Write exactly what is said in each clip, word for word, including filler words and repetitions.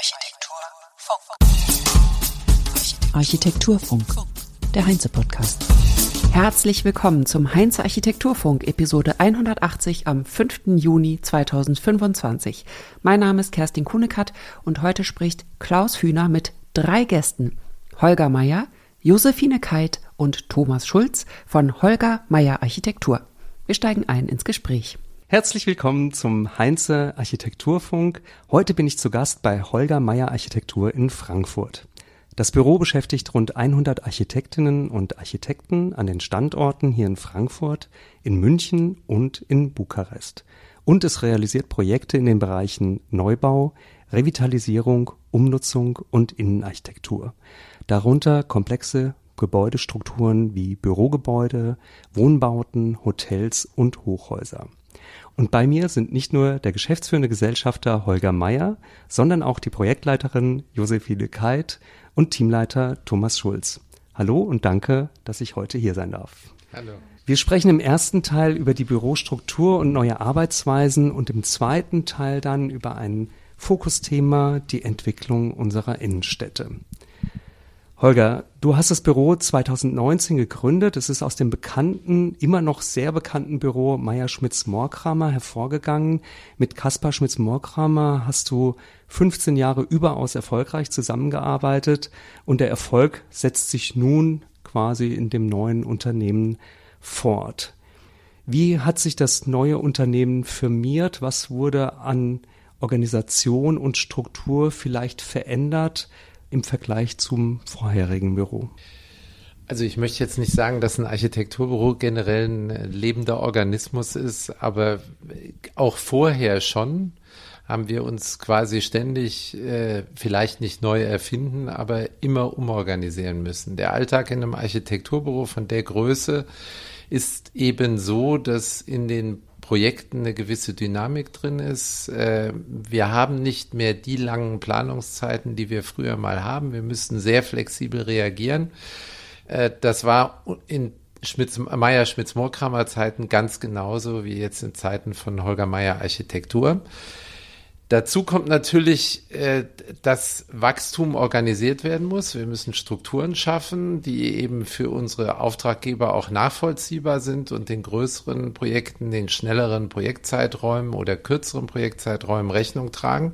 Architekturfunk. Architekturfunk, der Heinze-Podcast. Herzlich willkommen zum Heinze Architekturfunk, Episode hundertachtzig am fünften Juni zweitausendfünfundzwanzig. Mein Name ist Kerstin Kuhnekatz und heute spricht Klaus Hühner mit drei Gästen. Holger Meyer, Josephine Keit und Thomas Schulz von Holger Meyer Architektur. Wir steigen ein ins Gespräch. Herzlich willkommen zum Heinze Architekturfunk. Heute bin ich zu Gast bei Holger Meyer Architektur in Frankfurt. Das Büro beschäftigt rund hundert Architektinnen und Architekten an den Standorten hier in Frankfurt, in München und in Bukarest. Und es realisiert Projekte in den Bereichen Neubau, Revitalisierung, Umnutzung und Innenarchitektur. Darunter komplexe Gebäudestrukturen wie Bürogebäude, Wohnbauten, Hotels und Hochhäuser. Und bei mir sind nicht nur der geschäftsführende Gesellschafter Holger Meyer, sondern auch die Projektleiterin Josephine Keit und Teamleiter Thomas Schulz. Hallo und danke, dass ich heute hier sein darf. Hallo. Wir sprechen im ersten Teil über die Bürostruktur und neue Arbeitsweisen und im zweiten Teil dann über ein Fokusthema, die Entwicklung unserer Innenstädte. Holger, du hast das Büro zweitausendneunzehn gegründet. Es ist aus dem bekannten, immer noch sehr bekannten Büro Meyer Schmitz Morkramer hervorgegangen. Mit Kaspar Schmitz Morkramer hast du fünfzehn Jahre überaus erfolgreich zusammengearbeitet und der Erfolg setzt sich nun quasi in dem neuen Unternehmen fort. Wie hat sich das neue Unternehmen firmiert? Was wurde an Organisation und Struktur vielleicht verändert im Vergleich zum vorherigen Büro? Also ich möchte jetzt nicht sagen, dass ein Architekturbüro generell ein lebender Organismus ist, aber auch vorher schon haben wir uns quasi ständig, äh, vielleicht nicht neu erfinden, aber immer umorganisieren müssen. Der Alltag in einem Architekturbüro von der Größe ist eben so, dass in den Projekten eine gewisse Dynamik drin ist. Wir haben nicht mehr die langen Planungszeiten, die wir früher mal haben. Wir müssten sehr flexibel reagieren. Das war in Schmitz, Meyer Schmitz Morkramer Zeiten ganz genauso wie jetzt in Zeiten von Holger Meyer Architektur. Dazu kommt natürlich, äh, dass Wachstum organisiert werden muss. Wir müssen Strukturen schaffen, die eben für unsere Auftraggeber auch nachvollziehbar sind und den größeren Projekten, den schnelleren Projektzeiträumen oder kürzeren Projektzeiträumen Rechnung tragen.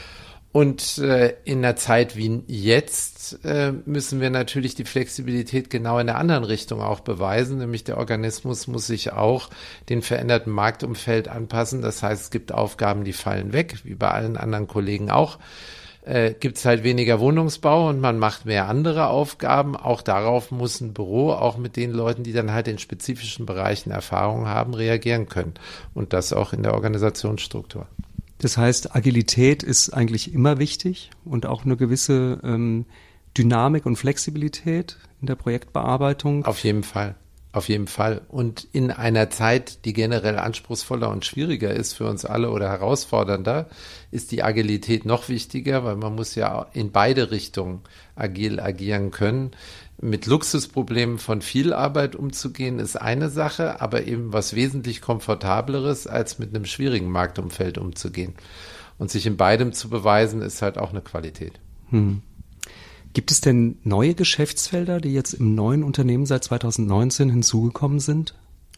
Und äh, in einer Zeit wie jetzt äh, müssen wir natürlich die Flexibilität genau in der anderen Richtung auch beweisen, nämlich der Organismus muss sich auch dem veränderten Marktumfeld anpassen. Das heißt, es gibt Aufgaben, die fallen weg, wie bei allen anderen Kollegen auch. Äh, gibt es halt weniger Wohnungsbau und man macht mehr andere Aufgaben. Auch darauf muss ein Büro, auch mit den Leuten, die dann halt in spezifischen Bereichen Erfahrung haben, reagieren können. Und das auch in der Organisationsstruktur. Das heißt, Agilität ist eigentlich immer wichtig und auch eine gewisse ähm, Dynamik und Flexibilität in der Projektbearbeitung. Auf jeden Fall, auf jeden Fall. Und in einer Zeit, die generell anspruchsvoller und schwieriger ist für uns alle oder herausfordernder, ist die Agilität noch wichtiger, weil man muss ja in beide Richtungen agil agieren können. Mit Luxusproblemen von viel Arbeit umzugehen, ist eine Sache, aber eben was wesentlich komfortableres, als mit einem schwierigen Marktumfeld umzugehen. Und sich in beidem zu beweisen, ist halt auch eine Qualität. Hm. Gibt es denn neue Geschäftsfelder, die jetzt im neuen Unternehmen seit zweitausendneunzehn hinzugekommen sind?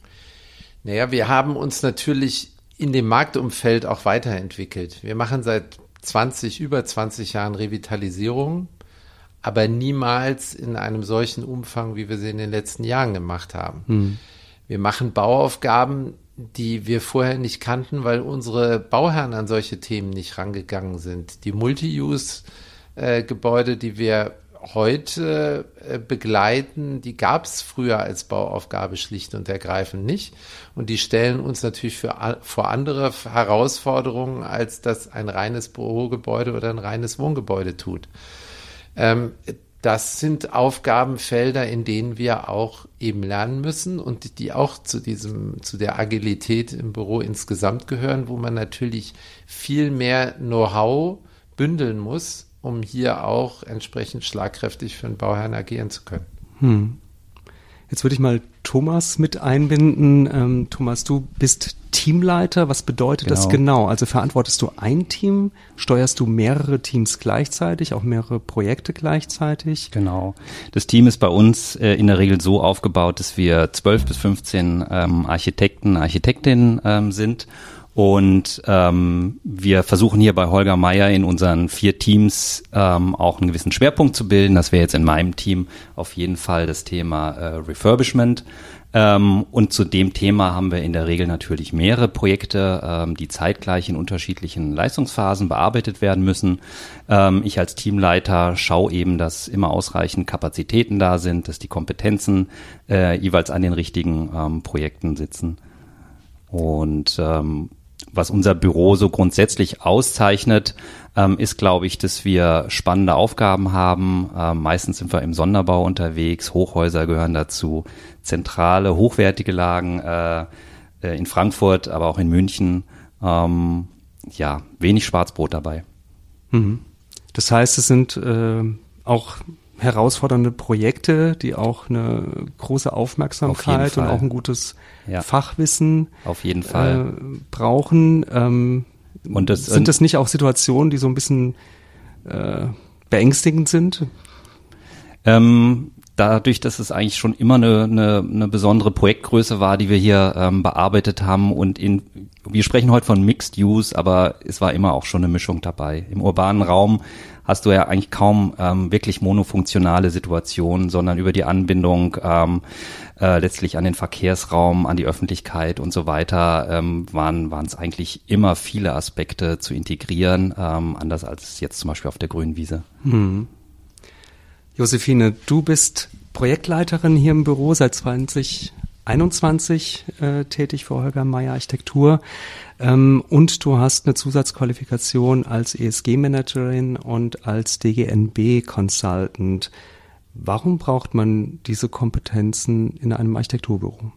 Naja, wir haben uns natürlich in dem Marktumfeld auch weiterentwickelt. Wir machen seit zwanzig, über zwanzig Jahren Revitalisierung, aber niemals in einem solchen Umfang, wie wir sie in den letzten Jahren gemacht haben. Hm. Wir machen Bauaufgaben, die wir vorher nicht kannten, weil unsere Bauherren an solche Themen nicht rangegangen sind. Die Multi-Use-Gebäude, die wir heute äh, begleiten, die gab es früher als Bauaufgabe schlicht und ergreifend nicht. Und die stellen uns natürlich für, vor andere Herausforderungen, als das ein reines Bürogebäude oder ein reines Wohngebäude tut. Ähm, das sind Aufgabenfelder, in denen wir auch eben lernen müssen und die auch zu diesem, zu der Agilität im Büro insgesamt gehören, wo man natürlich viel mehr Know-how bündeln muss, um hier auch entsprechend schlagkräftig für den Bauherrn agieren zu können. Hm. Jetzt würde ich mal Thomas mit einbinden. Ähm, Thomas, du bist Teamleiter. Was bedeutet genau. das genau? Also verantwortest du ein Team? Steuerst du mehrere Teams gleichzeitig, auch mehrere Projekte gleichzeitig? Genau. Das Team ist bei uns äh, in der Regel so aufgebaut, dass wir zwölf bis fünfzehn ähm, Architekten, Architektinnen ähm, sind. Und ähm, wir versuchen hier bei Holger Meyer in unseren vier Teams ähm, auch einen gewissen Schwerpunkt zu bilden. Das wäre jetzt in meinem Team auf jeden Fall das Thema äh, Refurbishment. Ähm, und zu dem Thema haben wir in der Regel natürlich mehrere Projekte, ähm, die zeitgleich in unterschiedlichen Leistungsphasen bearbeitet werden müssen. Ähm, ich als Teamleiter schaue eben, dass immer ausreichend Kapazitäten da sind, dass die Kompetenzen äh, jeweils an den richtigen ähm, Projekten sitzen. Und ähm, was unser Büro so grundsätzlich auszeichnet, ähm, ist, glaube ich, dass wir spannende Aufgaben haben. Ähm, meistens sind wir im Sonderbau unterwegs, Hochhäuser gehören dazu, zentrale, hochwertige Lagen äh, äh, in Frankfurt, aber auch in München. Ähm, ja, wenig Schwarzbrot dabei. Mhm. Das heißt, es sind äh, auch herausfordernde Projekte, die auch eine große Aufmerksamkeit und auch ein gutes ja. Fachwissen auf jeden Fall äh, brauchen. Ähm, und das, sind das nicht auch Situationen, die so ein bisschen äh, beängstigend sind? Ähm, dadurch, dass es eigentlich schon immer eine, eine, eine besondere Projektgröße war, die wir hier ähm, bearbeitet haben und in, wir sprechen heute von Mixed Use, aber es war immer auch schon eine Mischung dabei. Im urbanen Raum hast du ja eigentlich kaum ähm, wirklich monofunktionale Situationen, sondern über die Anbindung ähm, äh, letztlich an den Verkehrsraum, an die Öffentlichkeit und so weiter ähm, waren waren es eigentlich immer viele Aspekte zu integrieren, ähm, anders als jetzt zum Beispiel auf der Grünen Wiese. Hm. Josephine, du bist Projektleiterin hier im Büro seit zwanzig einundzwanzig äh, tätig für Holger Meyer Architektur ähm, und du hast eine Zusatzqualifikation als E S G-Managerin und als D G N B-Consultant. Warum braucht man diese Kompetenzen in einem Architekturbüro?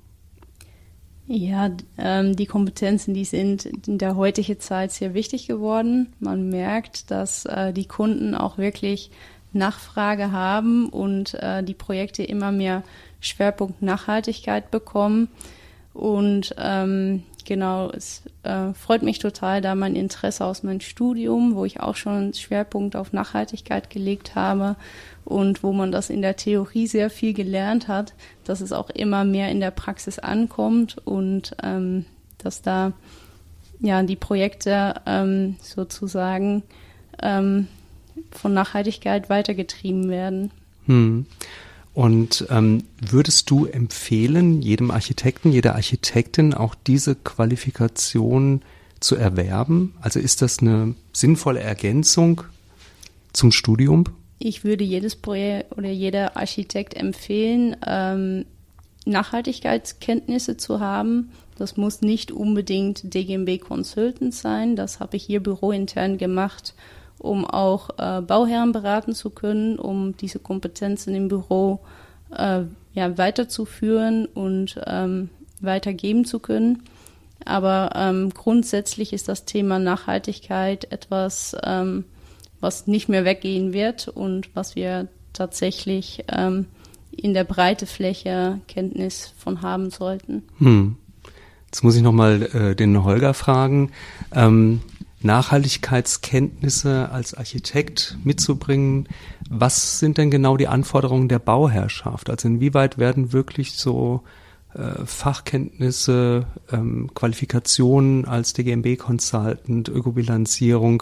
Ja, ähm, die Kompetenzen, die sind in der heutigen Zeit sehr wichtig geworden. Man merkt, dass äh, die Kunden auch wirklich Nachfrage haben und äh, die Projekte immer mehr Schwerpunkt Nachhaltigkeit bekommen. Und ähm, genau, es äh, freut mich total, da mein Interesse aus meinem Studium, wo ich auch schon einen Schwerpunkt auf Nachhaltigkeit gelegt habe und wo man das in der Theorie sehr viel gelernt hat, dass es auch immer mehr in der Praxis ankommt und ähm, dass da ja die Projekte ähm, sozusagen ähm, von Nachhaltigkeit weitergetrieben werden. Hm. Und ähm, würdest du empfehlen, jedem Architekten, jeder Architektin auch diese Qualifikation zu erwerben? Also ist das eine sinnvolle Ergänzung zum Studium? Ich würde jedes Projekt oder jeder Architekt empfehlen, ähm, Nachhaltigkeitskenntnisse zu haben. Das muss nicht unbedingt D G N B Consultant sein. Das habe ich hier bürointern gemacht, um auch äh, Bauherren beraten zu können, um diese Kompetenzen im Büro äh, ja, weiterzuführen und ähm, weitergeben zu können. Aber ähm, grundsätzlich ist das Thema Nachhaltigkeit etwas, ähm, was nicht mehr weggehen wird und was wir tatsächlich ähm, in der breiten Fläche Kenntnis von haben sollten. Hm. Jetzt muss ich nochmal äh, den Holger fragen. Ähm, Nachhaltigkeitskenntnisse als Architekt mitzubringen. Was sind denn genau die Anforderungen der Bauherrschaft? Also inwieweit werden wirklich so äh, Fachkenntnisse, ähm, Qualifikationen als D G N B-Consultant, Ökobilanzierung,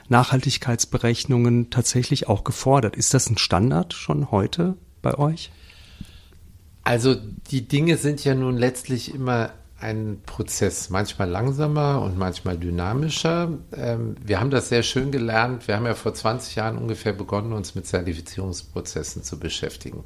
Nachhaltigkeitsberechnungen tatsächlich auch gefordert? Ist das ein Standard schon heute bei euch? Also die Dinge sind ja nun letztlich immer ein Prozess, manchmal langsamer und manchmal dynamischer. Ähm, wir haben das sehr schön gelernt. Wir haben ja vor zwanzig Jahren ungefähr begonnen, uns mit Zertifizierungsprozessen zu beschäftigen.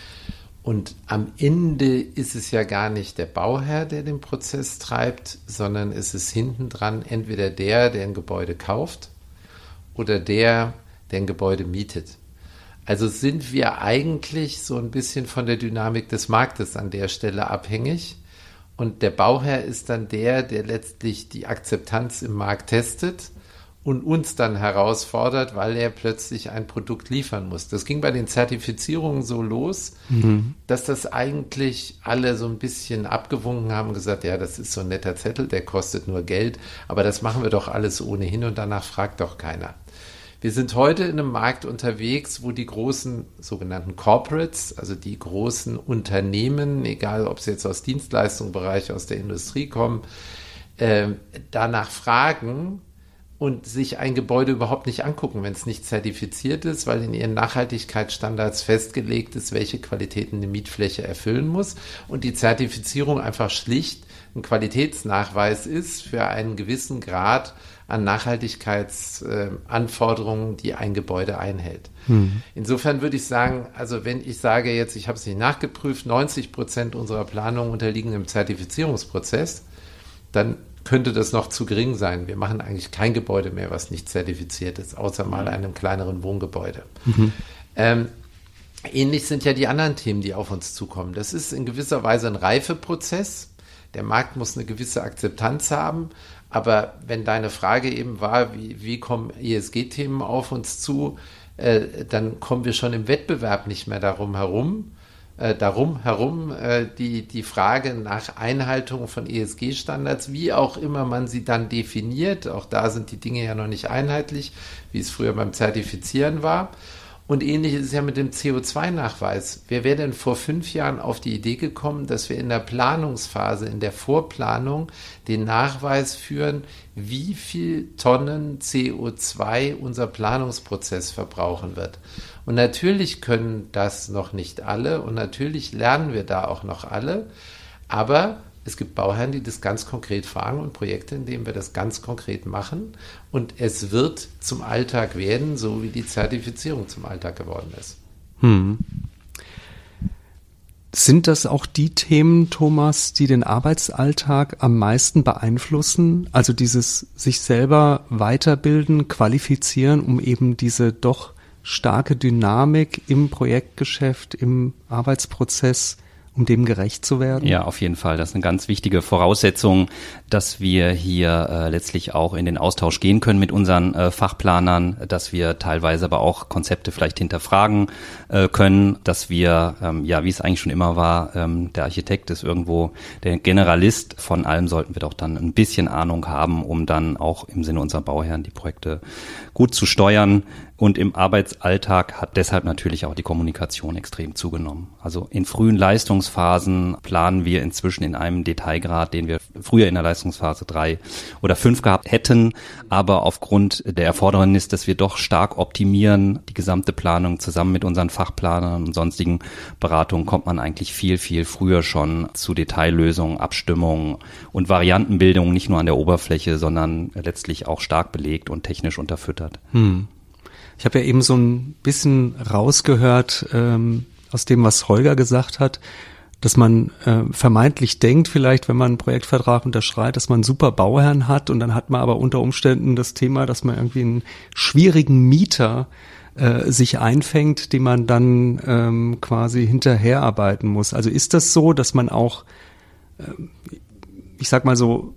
Und am Ende ist es ja gar nicht der Bauherr, der den Prozess treibt, sondern es ist hinten dran entweder der, der ein Gebäude kauft oder der, der ein Gebäude mietet. Also sind wir eigentlich so ein bisschen von der Dynamik des Marktes an der Stelle abhängig. Und der Bauherr ist dann der, der letztlich die Akzeptanz im Markt testet und uns dann herausfordert, weil er plötzlich ein Produkt liefern muss. Das ging bei den Zertifizierungen so los, mhm. dass das eigentlich alle so ein bisschen abgewunken haben und gesagt, ja, das ist so ein netter Zettel, der kostet nur Geld, aber das machen wir doch alles ohnehin und danach fragt doch keiner. Wir sind heute in einem Markt unterwegs, wo die großen sogenannten Corporates, also die großen Unternehmen, egal ob sie jetzt aus Dienstleistungsbereich, aus der Industrie kommen, äh, danach fragen, und sich ein Gebäude überhaupt nicht angucken, wenn es nicht zertifiziert ist, weil in ihren Nachhaltigkeitsstandards festgelegt ist, welche Qualitäten eine Mietfläche erfüllen muss und die Zertifizierung einfach schlicht ein Qualitätsnachweis ist für einen gewissen Grad an Nachhaltigkeitsanforderungen, die ein Gebäude einhält. Hm. Insofern würde ich sagen, also wenn ich sage jetzt, ich habe es nicht nachgeprüft, neunzig Prozent unserer Planungen unterliegen im Zertifizierungsprozess, dann könnte das noch zu gering sein. Wir machen eigentlich kein Gebäude mehr, was nicht zertifiziert ist, außer mal einem kleineren Wohngebäude. Mhm. Ähm, ähnlich sind ja die anderen Themen, die auf uns zukommen. Das ist in gewisser Weise ein Reifeprozess. Der Markt muss eine gewisse Akzeptanz haben. Aber wenn deine Frage eben war, wie, wie kommen E S G-Themen auf uns zu, äh, dann kommen wir schon im Wettbewerb nicht mehr darum herum, Äh, darum herum äh, die, die Frage nach Einhaltung von E S G-Standards, wie auch immer man sie dann definiert. Auch da sind die Dinge ja noch nicht einheitlich, wie es früher beim Zertifizieren war. Und ähnlich ist es ja mit dem C O zwei Nachweis. Wer wäre denn vor fünf Jahren auf die Idee gekommen, dass wir in der Planungsphase, in der Vorplanung den Nachweis führen, wie viel Tonnen C O zwei unser Planungsprozess verbrauchen wird? Und natürlich können das noch nicht alle und natürlich lernen wir da auch noch alle, aber es gibt Bauherren, die das ganz konkret fragen und Projekte, in denen wir das ganz konkret machen und es wird zum Alltag werden, so wie die Zertifizierung zum Alltag geworden ist. Hm. Sind das auch die Themen, Thomas, die den Arbeitsalltag am meisten beeinflussen? Also dieses sich selber weiterbilden, qualifizieren, um eben diese doch starke Dynamik im Projektgeschäft, im Arbeitsprozess, um dem gerecht zu werden? Ja, auf jeden Fall. Das ist eine ganz wichtige Voraussetzung, dass wir hier äh, letztlich auch in den Austausch gehen können mit unseren äh, Fachplanern, dass wir teilweise aber auch Konzepte vielleicht hinterfragen äh, können, dass wir, ähm, ja, wie es eigentlich schon immer war, ähm, der Architekt ist irgendwo der Generalist. Von allem sollten wir doch dann ein bisschen Ahnung haben, um dann auch im Sinne unserer Bauherren die Projekte gut zu steuern. Und im Arbeitsalltag hat deshalb natürlich auch die Kommunikation extrem zugenommen. Also in frühen Leistungsphasen planen wir inzwischen in einem Detailgrad, den wir früher in der Leistungsphase drei oder fünf gehabt hätten. Aber aufgrund der Erfordernis, dass wir doch stark optimieren, die gesamte Planung zusammen mit unseren Fachplanern und sonstigen Beratungen, kommt man eigentlich viel, viel früher schon zu Detaillösungen, Abstimmungen und Variantenbildung, nicht nur an der Oberfläche, sondern letztlich auch stark belegt und technisch unterfüttert. Hm. Ich habe ja eben so ein bisschen rausgehört ähm, aus dem, was Holger gesagt hat, dass man äh, vermeintlich denkt, vielleicht, wenn man einen Projektvertrag unterschreibt, dass man einen super Bauherrn hat und dann hat man aber unter Umständen das Thema, dass man irgendwie einen schwierigen Mieter äh, sich einfängt, den man dann ähm, quasi hinterherarbeiten muss. Also ist das so, dass man auch, äh, ich sag mal so,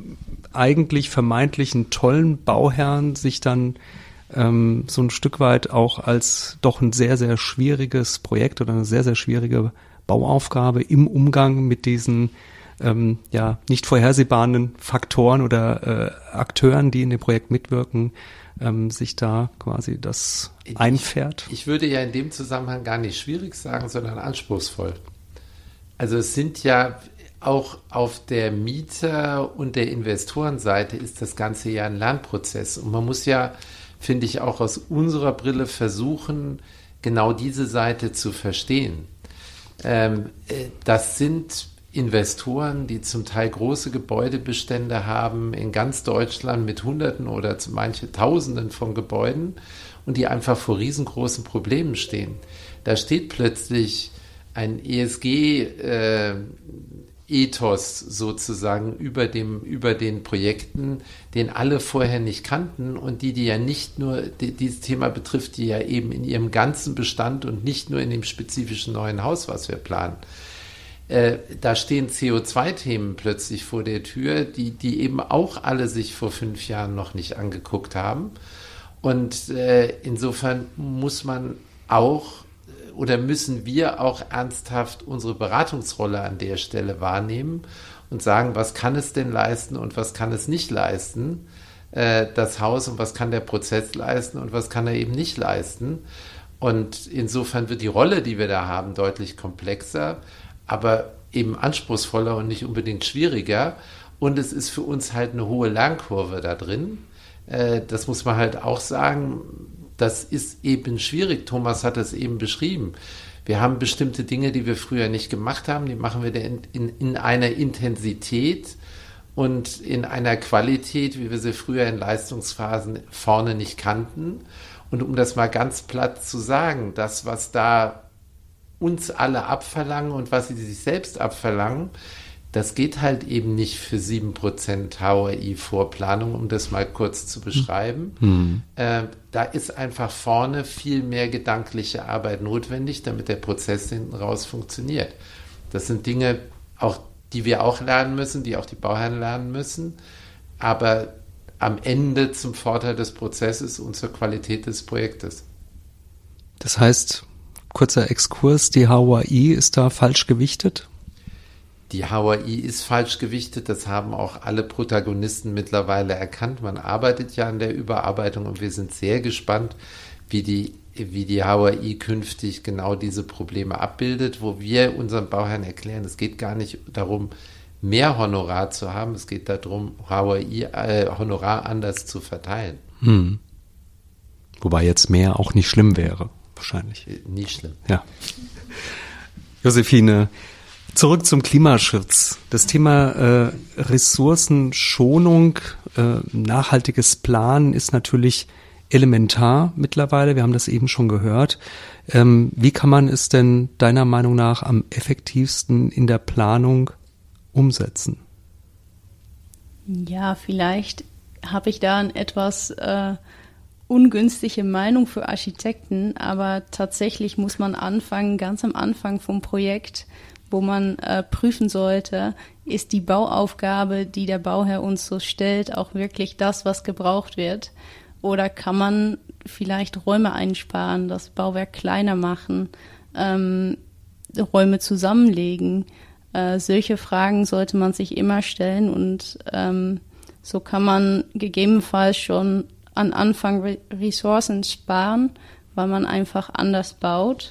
eigentlich vermeintlich einen tollen Bauherrn sich dann ähm, so ein Stück weit auch als doch ein sehr, sehr schwieriges Projekt oder eine sehr, sehr schwierige Bauaufgabe im Umgang mit diesen ähm, ja nicht vorhersehbaren Faktoren oder äh, Akteuren, die in dem Projekt mitwirken, ähm, sich da quasi das ich, einfährt? Ich würde ja in dem Zusammenhang gar nicht schwierig sagen, sondern anspruchsvoll. Also es sind ja auch auf der Mieter- und der Investorenseite ist das Ganze ja ein Lernprozess. Und man muss ja, finde ich, auch aus unserer Brille versuchen, genau diese Seite zu verstehen. Ähm, das sind Investoren, die zum Teil große Gebäudebestände haben in ganz Deutschland mit Hunderten oder manche Tausenden von Gebäuden und die einfach vor riesengroßen Problemen stehen. Da steht plötzlich ein E S G äh, Ethos sozusagen über dem, über den Projekten, den alle vorher nicht kannten und die, die ja nicht nur, die, dieses Thema betrifft, die ja eben in ihrem ganzen Bestand und nicht nur in dem spezifischen neuen Haus, was wir planen. Äh, da stehen C O zwei Themen plötzlich vor der Tür, die, die eben auch alle sich vor fünf Jahren noch nicht angeguckt haben. Und äh, insofern muss man auch oder müssen wir auch ernsthaft unsere Beratungsrolle an der Stelle wahrnehmen und sagen, was kann es denn leisten und was kann es nicht leisten, äh, das Haus, und was kann der Prozess leisten und was kann er eben nicht leisten. Und insofern wird die Rolle, die wir da haben, deutlich komplexer, aber eben anspruchsvoller und nicht unbedingt schwieriger. Und es ist für uns halt eine hohe Lernkurve da drin. Äh, das muss man halt auch sagen. Das ist eben schwierig. Thomas hat es eben beschrieben. Wir haben bestimmte Dinge, die wir früher nicht gemacht haben, die machen wir in, in, in einer Intensität und in einer Qualität, wie wir sie früher in Leistungsphasen vorne nicht kannten. Und um das mal ganz platt zu sagen, das, was da uns alle abverlangen und was sie sich selbst abverlangen, das geht halt eben nicht für sieben Prozent H O R I-Vorplanung, um das mal kurz zu beschreiben. Mhm. Äh, da ist einfach vorne viel mehr gedankliche Arbeit notwendig, damit der Prozess hinten raus funktioniert. Das sind Dinge, auch, die wir auch lernen müssen, die auch die Bauherren lernen müssen, aber am Ende zum Vorteil des Prozesses und zur Qualität des Projektes. Das heißt, kurzer Exkurs, die H O R I ist da falsch gewichtet? Die H O R I ist falsch gewichtet, das haben auch alle Protagonisten mittlerweile erkannt. Man arbeitet ja an der Überarbeitung und wir sind sehr gespannt, wie die, wie die H O R I künftig genau diese Probleme abbildet, wo wir unseren Bauherren erklären, es geht gar nicht darum, mehr Honorar zu haben, es geht darum, H O R I, äh, Honorar anders zu verteilen. Hm. Wobei jetzt mehr auch nicht schlimm wäre, wahrscheinlich. Nicht schlimm. Ja. Josephine, zurück zum Klimaschutz. Das Thema äh, Ressourcenschonung, äh, nachhaltiges Planen ist natürlich elementar mittlerweile. Wir haben das eben schon gehört. Ähm, wie kann man es denn deiner Meinung nach am effektivsten in der Planung umsetzen? Ja, vielleicht habe ich da eine etwas äh, ungünstige Meinung für Architekten, aber tatsächlich muss man anfangen, ganz am Anfang vom Projekt, wo man äh, prüfen sollte, ist die Bauaufgabe, die der Bauherr uns so stellt, auch wirklich das, was gebraucht wird? Oder kann man vielleicht Räume einsparen, das Bauwerk kleiner machen, ähm, Räume zusammenlegen? Äh, solche Fragen sollte man sich immer stellen und ähm, so kann man gegebenenfalls schon an Anfang Re- Ressourcen sparen, weil man einfach anders baut.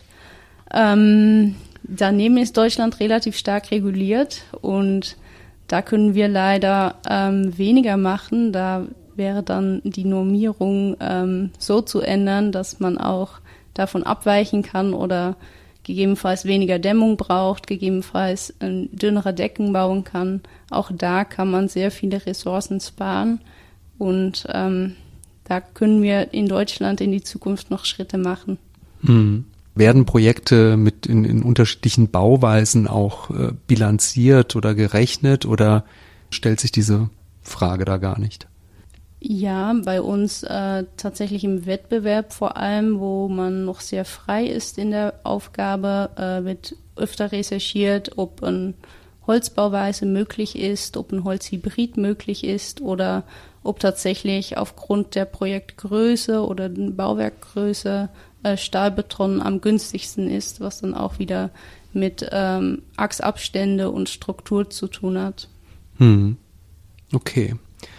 Ähm, Daneben ist Deutschland relativ stark reguliert und da können wir leider ähm, weniger machen. Da wäre dann die Normierung ähm, so zu ändern, dass man auch davon abweichen kann oder gegebenenfalls weniger Dämmung braucht, gegebenenfalls äh, dünnere Decken bauen kann. Auch da kann man sehr viele Ressourcen sparen und ähm, da können wir in Deutschland in die Zukunft noch Schritte machen. Mhm. Werden Projekte mit in, in unterschiedlichen Bauweisen auch äh, bilanziert oder gerechnet oder stellt sich diese Frage da gar nicht? Ja, bei uns äh, tatsächlich im Wettbewerb vor allem, wo man noch sehr frei ist in der Aufgabe, äh, wird öfter recherchiert, ob ein Holzbauweise möglich ist, ob ein Holzhybrid möglich ist oder ob tatsächlich aufgrund der Projektgröße oder der Bauwerkgröße äh, Stahlbeton am günstigsten ist, was dann auch wieder mit ähm, Achsabstände und Struktur zu tun hat. Hm. Okay.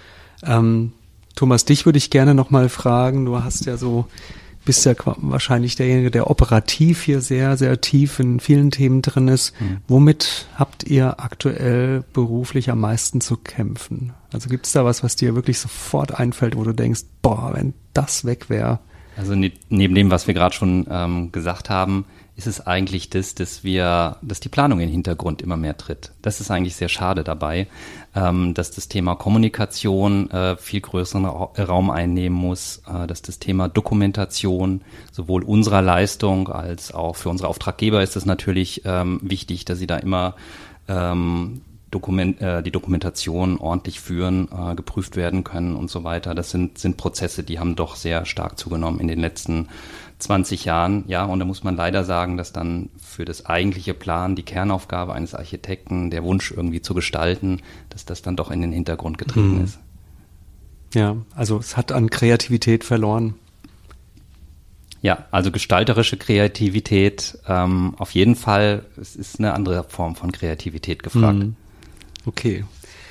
Ähm, Thomas, dich würde ich gerne noch mal fragen. Du hast ja so, bist ja wahrscheinlich derjenige, der operativ hier sehr, sehr tief in vielen Themen drin ist. Mhm. Womit habt ihr aktuell beruflich am meisten zu kämpfen? Also gibt es da was, was dir wirklich sofort einfällt, wo du denkst, boah, wenn das weg wäre? Also ne, neben dem, was wir gerade schon ähm, gesagt haben, ist es eigentlich das, dass wir, dass die Planung in den Hintergrund immer mehr tritt. Das ist eigentlich sehr schade dabei, ähm, dass das Thema Kommunikation äh, viel größeren Ra- Raum einnehmen muss, äh, dass das Thema Dokumentation sowohl unserer Leistung als auch für unsere Auftraggeber ist es natürlich ähm, wichtig, dass sie da immer ähm, Dokument, äh, die Dokumentation ordentlich führen, äh, geprüft werden können und so weiter. Das sind, sind Prozesse, die haben doch sehr stark zugenommen in den letzten zwanzig Jahren. Ja, und da muss man leider sagen, dass dann für das eigentliche Plan, die Kernaufgabe eines Architekten, der Wunsch irgendwie zu gestalten, dass das dann doch in den Hintergrund getreten hm. ist. Ja, also es hat an Kreativität verloren. Ja, also gestalterische Kreativität ähm, auf jeden Fall. Es ist eine andere Form von Kreativität gefragt. Hm. Okay.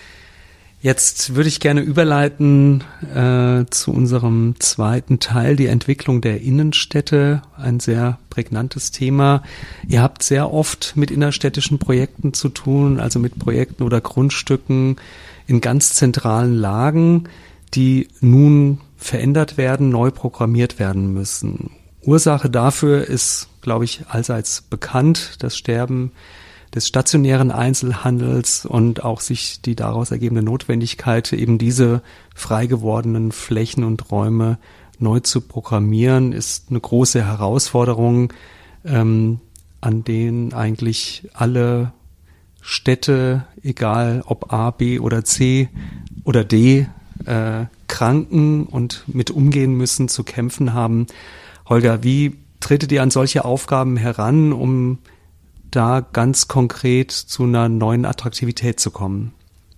Jetzt würde ich gerne überleiten äh, zu unserem zweiten Teil, die Entwicklung der Innenstädte, ein sehr prägnantes Thema. Ihr habt sehr oft mit innerstädtischen Projekten zu tun, also mit Projekten oder Grundstücken in ganz zentralen Lagen, die nun verändert werden, neu programmiert werden müssen. Ursache dafür ist, glaube ich, allseits bekannt, das Sterben des stationären Einzelhandels und auch sich die daraus ergebende Notwendigkeit, eben diese frei gewordenen Flächen und Räume neu zu programmieren, ist eine große Herausforderung, ähm, an denen eigentlich alle Städte, egal ob A, B oder C oder D, äh, kranken und mit umgehen müssen, zu kämpfen haben. Holger, wie tretet ihr an solche Aufgaben heran, um da ganz konkret zu einer neuen Attraktivität zu kommen?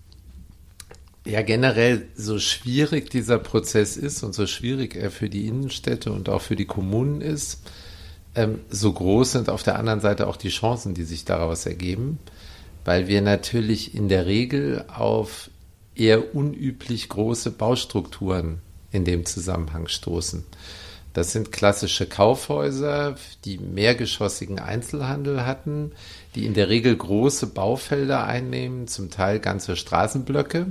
Ja, generell, so schwierig dieser Prozess ist und so schwierig er für die Innenstädte und auch für die Kommunen ist, ähm, so groß sind auf der anderen Seite auch die Chancen, die sich daraus ergeben, weil wir natürlich in der Regel auf eher unüblich große Baustrukturen in dem Zusammenhang stoßen. Das sind klassische Kaufhäuser, die mehrgeschossigen Einzelhandel hatten, die in der Regel große Baufelder einnehmen, zum Teil ganze Straßenblöcke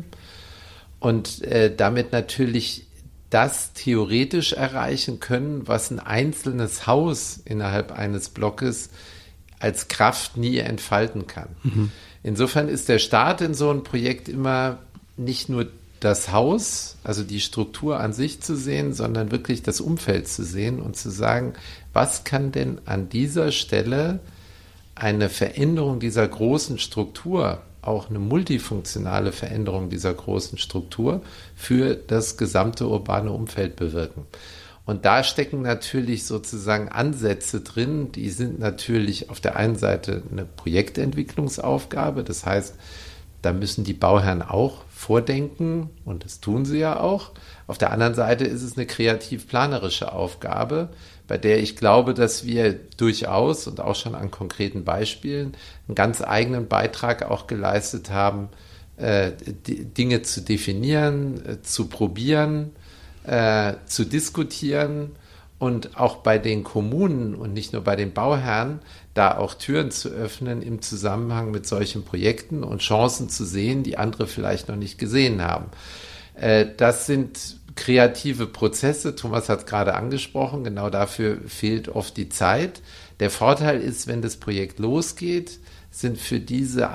und äh, damit natürlich das theoretisch erreichen können, was ein einzelnes Haus innerhalb eines Blockes als Kraft nie entfalten kann. Mhm. Insofern ist der Start in so ein Projekt immer nicht nur das Haus, also die Struktur an sich zu sehen, sondern wirklich das Umfeld zu sehen und zu sagen, was kann denn an dieser Stelle eine Veränderung dieser großen Struktur, auch eine multifunktionale Veränderung dieser großen Struktur für das gesamte urbane Umfeld bewirken. Und da stecken natürlich sozusagen Ansätze drin, die sind natürlich auf der einen Seite eine Projektentwicklungsaufgabe, das heißt, da müssen die Bauherren auch vordenken und das tun sie ja auch. Auf der anderen Seite ist es eine kreativ-planerische Aufgabe, bei der ich glaube, dass wir durchaus und auch schon an konkreten Beispielen einen ganz eigenen Beitrag auch geleistet haben, äh, die Dinge zu definieren, äh, zu probieren, äh, zu diskutieren und auch bei den Kommunen und nicht nur bei den Bauherren da auch Türen zu öffnen im Zusammenhang mit solchen Projekten und Chancen zu sehen, die andere vielleicht noch nicht gesehen haben. Äh, das sind kreative Prozesse. Thomas hat es gerade angesprochen. Genau dafür fehlt oft die Zeit. Der Vorteil ist, wenn das Projekt losgeht, sind für diese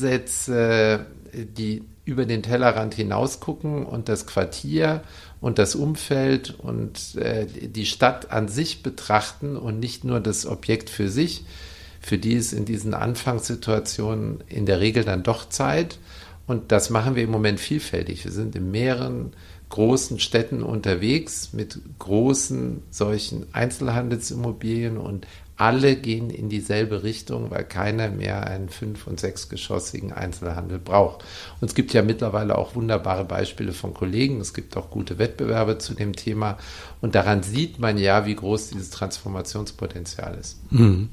Ansätze, die über den Tellerrand hinaus gucken und das Quartier und das Umfeld und äh, die Stadt an sich betrachten und nicht nur das Objekt für sich, für die ist in diesen Anfangssituationen in der Regel dann doch Zeit. Und das machen wir im Moment vielfältig. Wir sind in mehreren großen Städten unterwegs mit großen solchen Einzelhandelsimmobilien und alle gehen in dieselbe Richtung, weil keiner mehr einen fünf- und sechsgeschossigen Einzelhandel braucht. Und es gibt ja mittlerweile auch wunderbare Beispiele von Kollegen. Es gibt auch gute Wettbewerbe zu dem Thema. Und daran sieht man ja, wie groß dieses Transformationspotenzial ist. Mhm.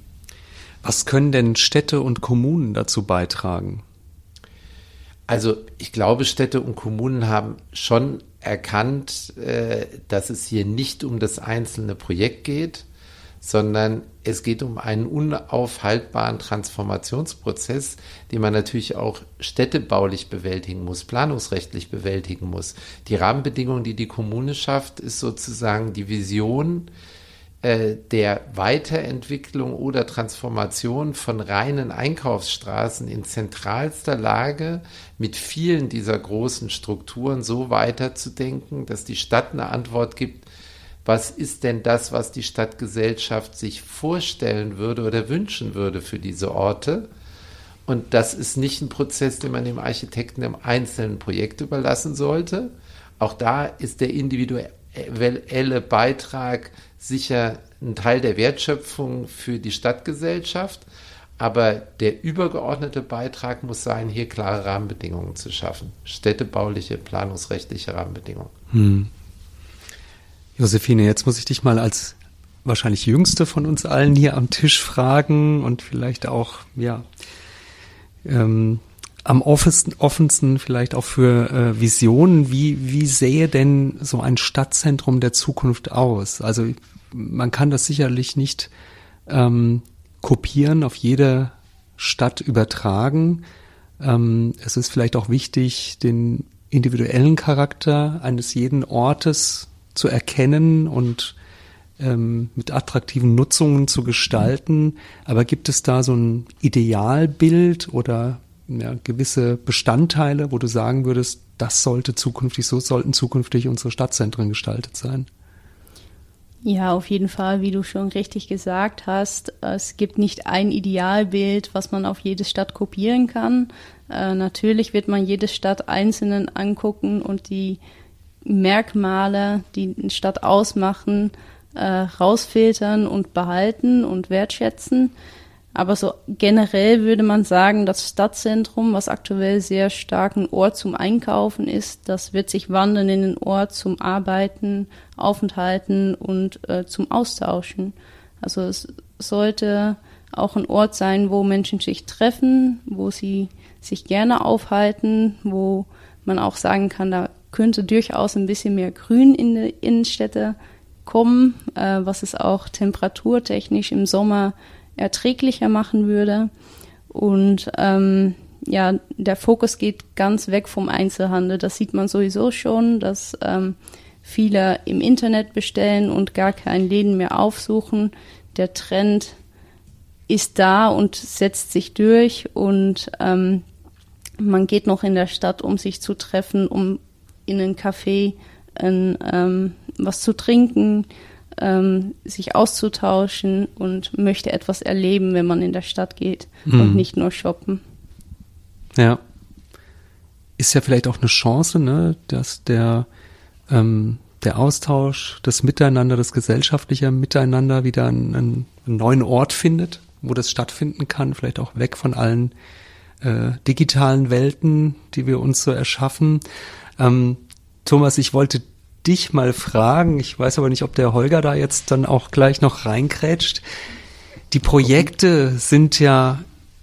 Was können denn Städte und Kommunen dazu beitragen? Also ich glaube, Städte und Kommunen haben schon erkannt, äh, dass es hier nicht um das einzelne Projekt geht, sondern es geht um einen unaufhaltbaren Transformationsprozess, den man natürlich auch städtebaulich bewältigen muss, planungsrechtlich bewältigen muss. Die Rahmenbedingungen, die die Kommune schafft, ist sozusagen die Vision äh, der Weiterentwicklung oder Transformation von reinen Einkaufsstraßen in zentralster Lage mit vielen dieser großen Strukturen so weiterzudenken, dass die Stadt eine Antwort gibt, was ist denn das, was die Stadtgesellschaft sich vorstellen würde oder wünschen würde für diese Orte? Und das ist nicht ein Prozess, den man dem Architekten im einzelnen Projekt überlassen sollte. Auch da ist der individuelle Beitrag sicher ein Teil der Wertschöpfung für die Stadtgesellschaft. Aber der übergeordnete Beitrag muss sein, hier klare Rahmenbedingungen zu schaffen. Städtebauliche, planungsrechtliche Rahmenbedingungen. Hm. Josephine, jetzt muss ich dich mal als wahrscheinlich jüngste von uns allen hier am Tisch fragen und vielleicht auch, ja, ähm, am offensten, offensten vielleicht auch für äh, Visionen. Wie, wie sähe denn so ein Stadtzentrum der Zukunft aus? Also man kann das sicherlich nicht ähm, kopieren, auf jede Stadt übertragen. Ähm, es ist vielleicht auch wichtig, den individuellen Charakter eines jeden Ortes zu erkennen und ähm, mit attraktiven Nutzungen zu gestalten. Aber gibt es da so ein Idealbild oder ja, gewisse Bestandteile, wo du sagen würdest, das sollte zukünftig, so sollten zukünftig unsere Stadtzentren gestaltet sein? Ja, auf jeden Fall, wie du schon richtig gesagt hast, es gibt nicht ein Idealbild, was man auf jede Stadt kopieren kann. Äh, natürlich wird man jede Stadt einzeln angucken und die Merkmale, die eine Stadt ausmachen, äh, rausfiltern und behalten und wertschätzen. Aber so generell würde man sagen, das Stadtzentrum, was aktuell sehr stark ein Ort zum Einkaufen ist, das wird sich wandeln in einen Ort zum Arbeiten, Aufenthalten und äh, zum Austauschen. Also es sollte auch ein Ort sein, wo Menschen sich treffen, wo sie sich gerne aufhalten, wo man auch sagen kann, da könnte durchaus ein bisschen mehr Grün in die Innenstädte kommen, äh, was es auch temperaturtechnisch im Sommer erträglicher machen würde. Und ähm, ja, der Fokus geht ganz weg vom Einzelhandel. Das sieht man sowieso schon, dass ähm, viele im Internet bestellen und gar keine Läden mehr aufsuchen. Der Trend ist da und setzt sich durch und ähm, man geht noch in der Stadt, um sich zu treffen, um in einen Café ein, ähm, was zu trinken, Ähm, sich auszutauschen und möchte etwas erleben, wenn man in der Stadt geht mhm. und nicht nur shoppen. Ja. Ist ja vielleicht auch eine Chance, ne, dass der, ähm, der Austausch, das Miteinander, das gesellschaftliche Miteinander wieder einen, einen neuen Ort findet, wo das stattfinden kann, vielleicht auch weg von allen äh, digitalen Welten, die wir uns so erschaffen. Ähm, Thomas, ich wollte dich mal fragen, ich weiß aber nicht, ob der Holger da jetzt dann auch gleich noch reinkrätscht. Die Projekte sind ja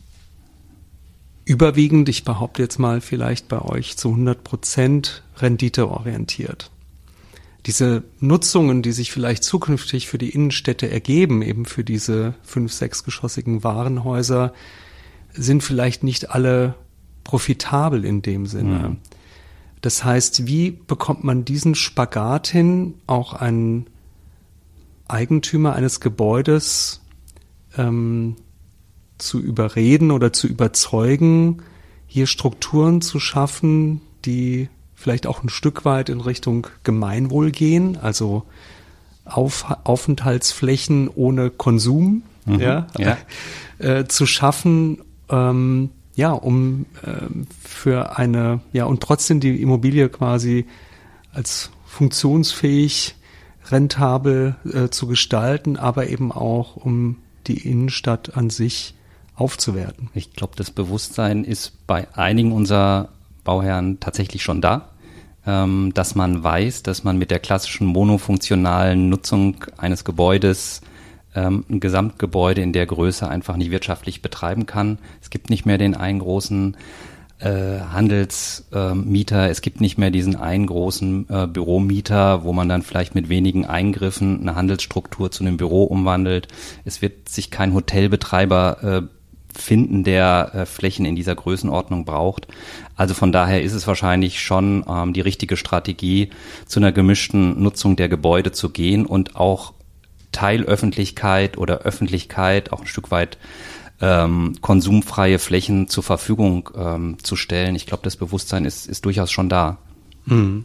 überwiegend, ich behaupte jetzt mal vielleicht bei euch zu hundert Prozent renditeorientiert. Diese Nutzungen, die sich vielleicht zukünftig für die Innenstädte ergeben, eben für diese fünf-, sechsgeschossigen Warenhäuser, sind vielleicht nicht alle profitabel in dem Sinne. Mhm. Das heißt, wie bekommt man diesen Spagat hin, auch einen Eigentümer eines Gebäudes ähm, zu überreden oder zu überzeugen, hier Strukturen zu schaffen, die vielleicht auch ein Stück weit in Richtung Gemeinwohl gehen, also Auf, Aufenthaltsflächen ohne Konsum, mhm, ja, ja. Äh, zu schaffen, ähm, ja, um äh, für eine, ja, und trotzdem die Immobilie quasi als funktionsfähig, rentabel äh, zu gestalten, aber eben auch, um die Innenstadt an sich aufzuwerten. Ich glaube, das Bewusstsein ist bei einigen unserer Bauherren tatsächlich schon da, ähm, dass man weiß, dass man mit der klassischen monofunktionalen Nutzung eines Gebäudes ähm, ein Gesamtgebäude in der Größe einfach nicht wirtschaftlich betreiben kann. Es gibt nicht mehr den einen großen äh, Handelsmieter, äh, es gibt nicht mehr diesen einen großen äh, Büromieter, wo man dann vielleicht mit wenigen Eingriffen eine Handelsstruktur zu einem Büro umwandelt. Es wird sich kein Hotelbetreiber äh, finden, der äh, Flächen in dieser Größenordnung braucht. Also von daher ist es wahrscheinlich schon ähm, die richtige Strategie, zu einer gemischten Nutzung der Gebäude zu gehen und auch Teilöffentlichkeit oder Öffentlichkeit auch ein Stück weit ähm, konsumfreie Flächen zur Verfügung ähm, zu stellen. Ich glaube, das Bewusstsein ist, ist durchaus schon da. Mhm.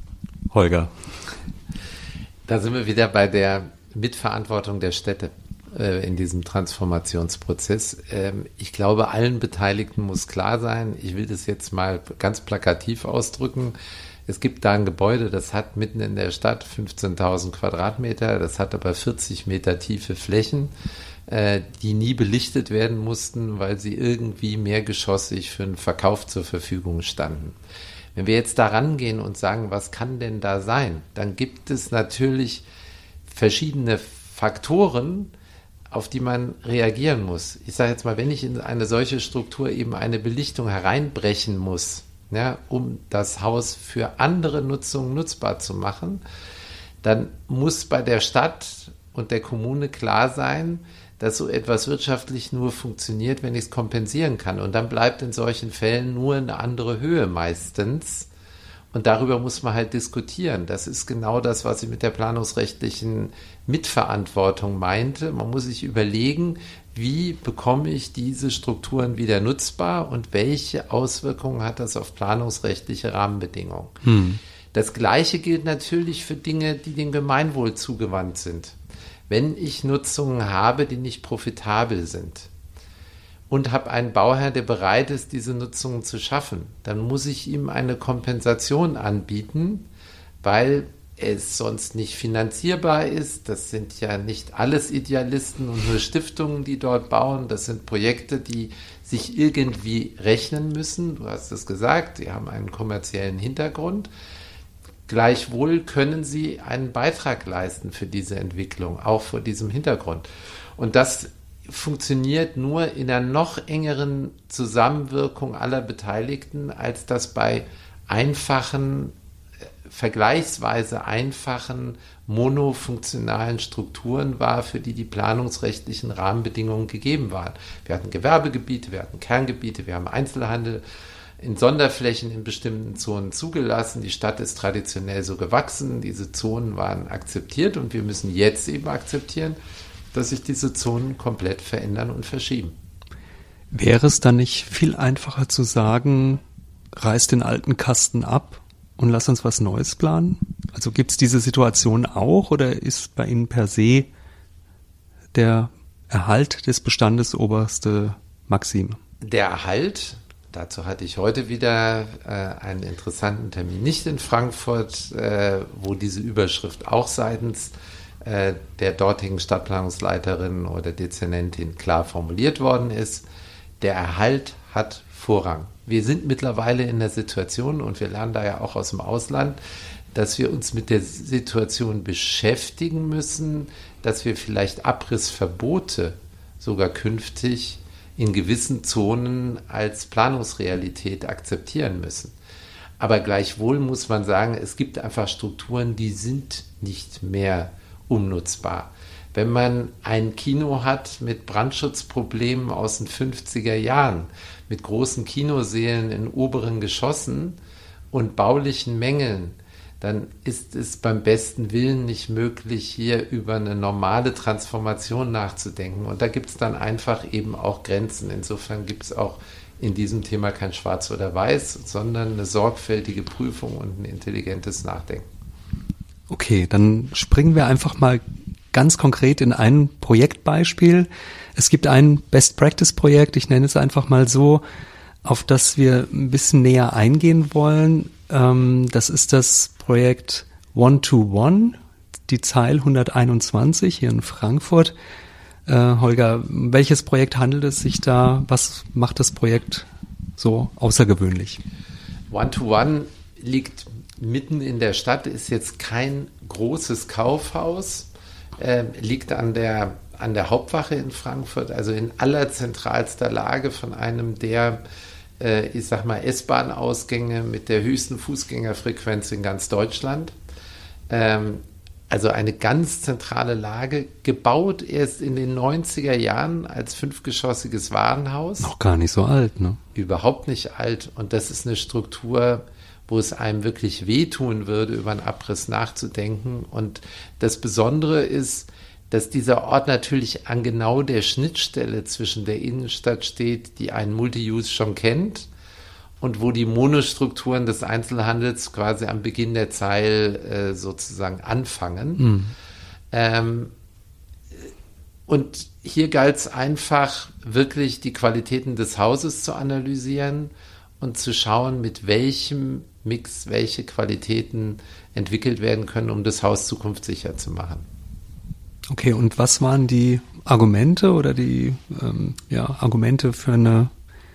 Holger. Da sind wir wieder bei der Mitverantwortung der Städte. äh, in diesem Transformationsprozess. Ähm, ich glaube, allen Beteiligten muss klar sein, ich will das jetzt mal ganz plakativ ausdrücken, es gibt da ein Gebäude, das hat mitten in der Stadt fünfzehntausend Quadratmeter, das hat aber vierzig Meter tiefe Flächen, äh, die nie belichtet werden mussten, weil sie irgendwie mehrgeschossig für den Verkauf zur Verfügung standen. Wenn wir jetzt da rangehen und sagen, was kann denn da sein, dann gibt es natürlich verschiedene Faktoren, auf die man reagieren muss. Ich sage jetzt mal, wenn ich in eine solche Struktur eben eine Belichtung hereinbrechen muss, ja, um das Haus für andere Nutzungen nutzbar zu machen, dann muss bei der Stadt und der Kommune klar sein, dass so etwas wirtschaftlich nur funktioniert, wenn ich es kompensieren kann. Und dann bleibt in solchen Fällen nur eine andere Höhe meistens. Und darüber muss man halt diskutieren. Das ist genau das, was ich mit der planungsrechtlichen Mitverantwortung meinte. Man muss sich überlegen, wie bekomme ich diese Strukturen wieder nutzbar und welche Auswirkungen hat das auf planungsrechtliche Rahmenbedingungen. Hm. Das Gleiche gilt natürlich für Dinge, die dem Gemeinwohl zugewandt sind. Wenn ich Nutzungen habe, die nicht profitabel sind und habe einen Bauherr, der bereit ist, diese Nutzungen zu schaffen, dann muss ich ihm eine Kompensation anbieten, weil es sonst nicht finanzierbar ist. Das sind ja nicht alles Idealisten und nur Stiftungen, die dort bauen. Das sind Projekte, die sich irgendwie rechnen müssen. Du hast es gesagt, sie haben einen kommerziellen Hintergrund. Gleichwohl können sie einen Beitrag leisten für diese Entwicklung, auch vor diesem Hintergrund. Und das funktioniert nur in einer noch engeren Zusammenwirkung aller Beteiligten, als das bei einfachen, vergleichsweise einfachen, monofunktionalen Strukturen war, für die die planungsrechtlichen Rahmenbedingungen gegeben waren. Wir hatten Gewerbegebiete, wir hatten Kerngebiete, wir haben Einzelhandel in Sonderflächen in bestimmten Zonen zugelassen. Die Stadt ist traditionell so gewachsen, diese Zonen waren akzeptiert und wir müssen jetzt eben akzeptieren, dass sich diese Zonen komplett verändern und verschieben. Wäre es dann nicht viel einfacher zu sagen, reiß den alten Kasten ab und lass uns was Neues planen? Also gibt es diese Situation auch oder ist bei Ihnen per se der Erhalt des Bestandes oberste Maxime? Der Erhalt, dazu hatte ich heute wieder äh, einen interessanten Termin, nicht in Frankfurt, äh, wo diese Überschrift auch seitens äh, der dortigen Stadtplanungsleiterin oder Dezernentin klar formuliert worden ist. Der Erhalt hat Vorrang. Wir sind mittlerweile in der Situation, und wir lernen da ja auch aus dem Ausland, dass wir uns mit der Situation beschäftigen müssen, dass wir vielleicht Abrissverbote sogar künftig in gewissen Zonen als Planungsrealität akzeptieren müssen. Aber gleichwohl muss man sagen, es gibt einfach Strukturen, die sind nicht mehr umnutzbar. Wenn man ein Kino hat mit Brandschutzproblemen aus den fünfziger Jahren, mit großen Kinosälen in oberen Geschossen und baulichen Mängeln, dann ist es beim besten Willen nicht möglich, hier über eine normale Transformation nachzudenken. Und da gibt es dann einfach eben auch Grenzen. Insofern gibt es auch in diesem Thema kein Schwarz oder Weiß, sondern eine sorgfältige Prüfung und ein intelligentes Nachdenken. Okay, dann springen wir einfach mal ganz konkret in ein Projektbeispiel. Es gibt ein Best-Practice-Projekt, ich nenne es einfach mal so, auf das wir ein bisschen näher eingehen wollen. Das ist das Projekt One to One, die Zeil hunderteinundzwanzig hier in Frankfurt. Äh, Holger, welches Projekt handelt es sich da? Was macht das Projekt so außergewöhnlich? One to One liegt mitten in der Stadt, ist jetzt kein großes Kaufhaus, äh, liegt an der, an der Hauptwache in Frankfurt, also in allerzentralster Lage von einem der ich sag mal, S-Bahn-Ausgänge mit der höchsten Fußgängerfrequenz in ganz Deutschland. Ähm, also eine ganz zentrale Lage, gebaut erst in den neunziger Jahren als fünfgeschossiges Warenhaus. Noch gar nicht so alt, ne? Überhaupt nicht alt. Und das ist eine Struktur, wo es einem wirklich wehtun würde, über einen Abriss nachzudenken. Und das Besondere ist, dass dieser Ort natürlich an genau der Schnittstelle zwischen der Innenstadt steht, die einen Multi-Use schon kennt und wo die Monostrukturen des Einzelhandels quasi am Beginn der Zeil äh, sozusagen anfangen. Mhm. Ähm, Und hier galt es einfach, wirklich die Qualitäten des Hauses zu analysieren und zu schauen, mit welchem Mix welche Qualitäten entwickelt werden können, um das Haus zukunftssicher zu machen. Okay, und was waren die Argumente oder die ähm, ja, Argumente für eine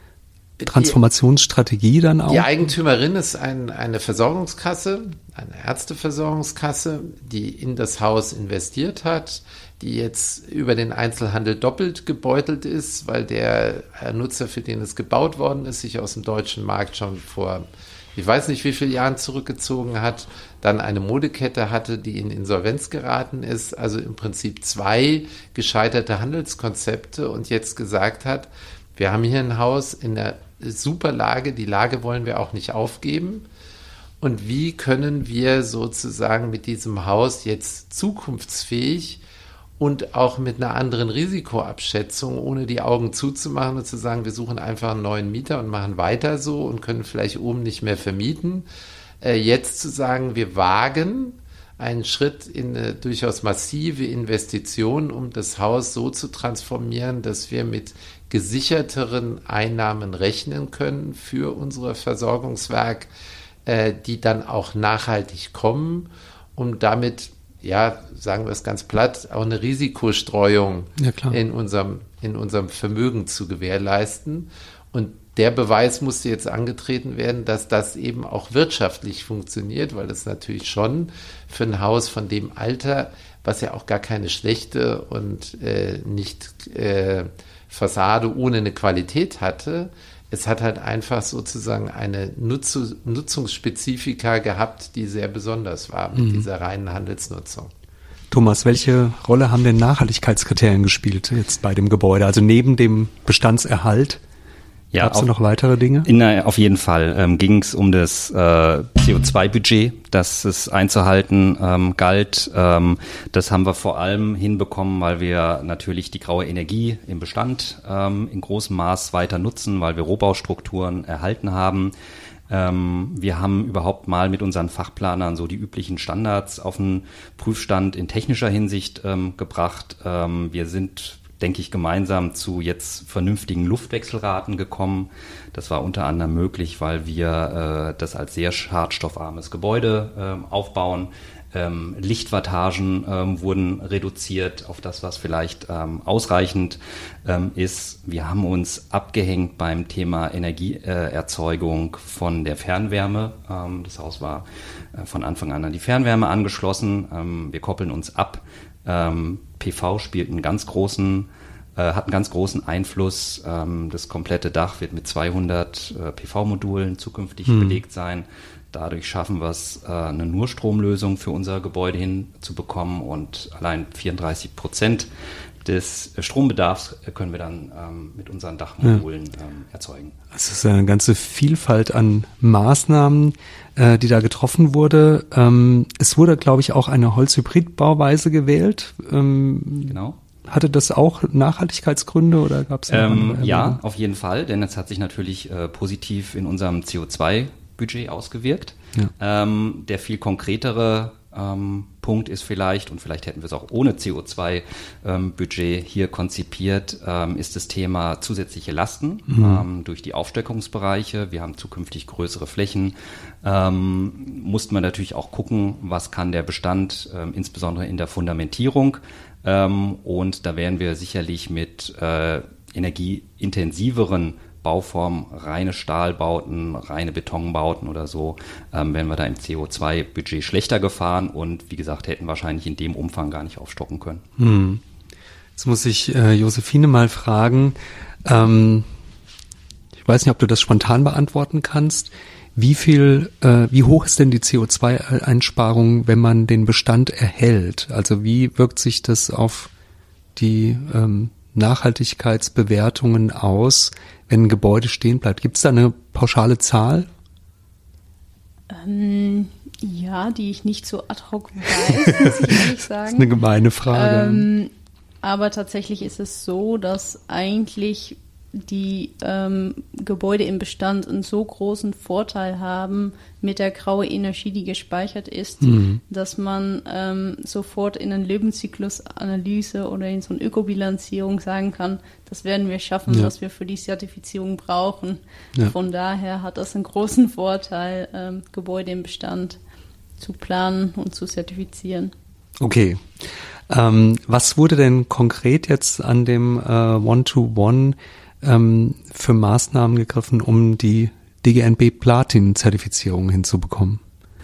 Transformationsstrategie dann auch? Die Eigentümerin ist ein, eine Versorgungskasse, eine Ärzteversorgungskasse, die in das Haus investiert hat, die jetzt über den Einzelhandel doppelt gebeutelt ist, weil der Nutzer, für den es gebaut worden ist, sich aus dem deutschen Markt schon vor, ich weiß nicht wie viele Jahren zurückgezogen hat, dann eine Modekette hatte, die in Insolvenz geraten ist, also im Prinzip zwei gescheiterte Handelskonzepte und jetzt gesagt hat, wir haben hier ein Haus in einer super Lage, die Lage wollen wir auch nicht aufgeben. Und wie können wir sozusagen mit diesem Haus jetzt zukunftsfähig und auch mit einer anderen Risikoabschätzung, ohne die Augen zuzumachen und zu sagen, wir suchen einfach einen neuen Mieter und machen weiter so und können vielleicht oben nicht mehr vermieten, äh, jetzt zu sagen, wir wagen einen Schritt in eine durchaus massive Investition, um das Haus so zu transformieren, dass wir mit gesicherteren Einnahmen rechnen können für unser Versorgungswerk, äh, die dann auch nachhaltig kommen, um damit, ja, sagen wir es ganz platt, auch eine Risikostreuung ja, klar. in unserem, in unserem Vermögen zu gewährleisten. Und der Beweis musste jetzt angetreten werden, dass das eben auch wirtschaftlich funktioniert, weil das natürlich schon für ein Haus von dem Alter, was ja auch gar keine schlechte und äh, nicht äh, Fassade ohne eine Qualität hatte, es hat halt einfach sozusagen eine Nutz- Nutzungsspezifika gehabt, die sehr besonders war mit mhm. dieser reinen Handelsnutzung. Thomas, welche Rolle haben denn Nachhaltigkeitskriterien gespielt jetzt bei dem Gebäude? Also neben dem Bestandserhalt, ja, gab es da noch weitere Dinge? In, auf jeden Fall ähm, ging es um das äh, C O zwei Budget, das es einzuhalten ähm, galt. Ähm, das haben wir vor allem hinbekommen, weil wir natürlich die graue Energie im Bestand ähm, in großem Maß weiter nutzen, weil wir Rohbaustrukturen erhalten haben. Ähm, wir haben überhaupt mal mit unseren Fachplanern so die üblichen Standards auf den Prüfstand in technischer Hinsicht ähm, gebracht. Ähm, wir sind denke ich, gemeinsam zu jetzt vernünftigen Luftwechselraten gekommen. Das war unter anderem möglich, weil wir äh, das als sehr schadstoffarmes Gebäude äh, aufbauen. Ähm, Lichtwattagen ähm, wurden reduziert auf das, was vielleicht ähm, ausreichend ähm, ist. Wir haben uns abgehängt beim Thema Energieerzeugung äh, von der Fernwärme. Ähm, das Haus war äh, von Anfang an an die Fernwärme angeschlossen. Ähm, wir koppeln uns ab. Ähm, P V spielt einen ganz großen, äh, hat einen ganz großen Einfluss. Ähm, das komplette Dach wird mit zweihundert äh, P V-Modulen zukünftig hm. belegt sein. Dadurch schaffen wir es, äh, eine Nurstromlösung für unser Gebäude hinzubekommen und allein vierunddreißig Prozent des Strombedarfs können wir dann ähm, mit unseren Dachmodulen ja. ähm, erzeugen. Es ist eine ganze Vielfalt an Maßnahmen, äh, die da getroffen wurde. Ähm, es wurde, glaube ich, auch eine Holzhybrid-Bauweise gewählt. Ähm, genau. Hatte das auch Nachhaltigkeitsgründe oder gab es ähm, Ja, auf jeden Fall, denn es hat sich natürlich äh, positiv in unserem C O zwei Budget ausgewirkt. Ja. Ähm, der viel konkretere ähm, Punkt ist vielleicht, und vielleicht hätten wir es auch ohne C O zwei Budget ähm, hier konzipiert, ähm, ist das Thema zusätzliche Lasten mhm. ähm, durch die Aufstockungsbereiche. Wir haben zukünftig größere Flächen. Ähm, mussten wir natürlich auch gucken, was kann der Bestand, ähm, insbesondere in der Fundamentierung. Ähm, und da werden wir sicherlich mit äh, energieintensiveren Bauformen, reine Stahlbauten, reine Betonbauten oder so, ähm, wären wir da im C O zwei Budget schlechter gefahren und wie gesagt, hätten wahrscheinlich in dem Umfang gar nicht aufstocken können. Hm. Jetzt muss ich äh, Josephine mal fragen, ähm, ich weiß nicht, ob du das spontan beantworten kannst, wie viel, äh, wie hoch ist denn die C O zwei Einsparung, wenn man den Bestand erhält? Also wie wirkt sich das auf die ähm, Nachhaltigkeitsbewertungen aus, wenn ein Gebäude stehen bleibt? Gibt es da eine pauschale Zahl? Ähm, ja, die ich nicht so ad hoc weiß, muss ich ehrlich sagen. Das ist eine gemeine Frage. Ähm, aber tatsächlich ist es so, dass eigentlich die ähm, Gebäude im Bestand einen so großen Vorteil haben mit der grauen Energie, die gespeichert ist, mhm. dass man ähm, sofort in eine Lebenszyklusanalyse oder in so eine Ökobilanzierung sagen kann, das werden wir schaffen, ja. was wir für die Zertifizierung brauchen. Ja. Von daher hat das einen großen Vorteil, ähm, Gebäude im Bestand zu planen und zu zertifizieren. Okay. Ähm, was wurde denn konkret jetzt an dem äh, One-to-One ähm, für Maßnahmen gegriffen, um die D G N B Platin-Zertifizierung hinzubekommen?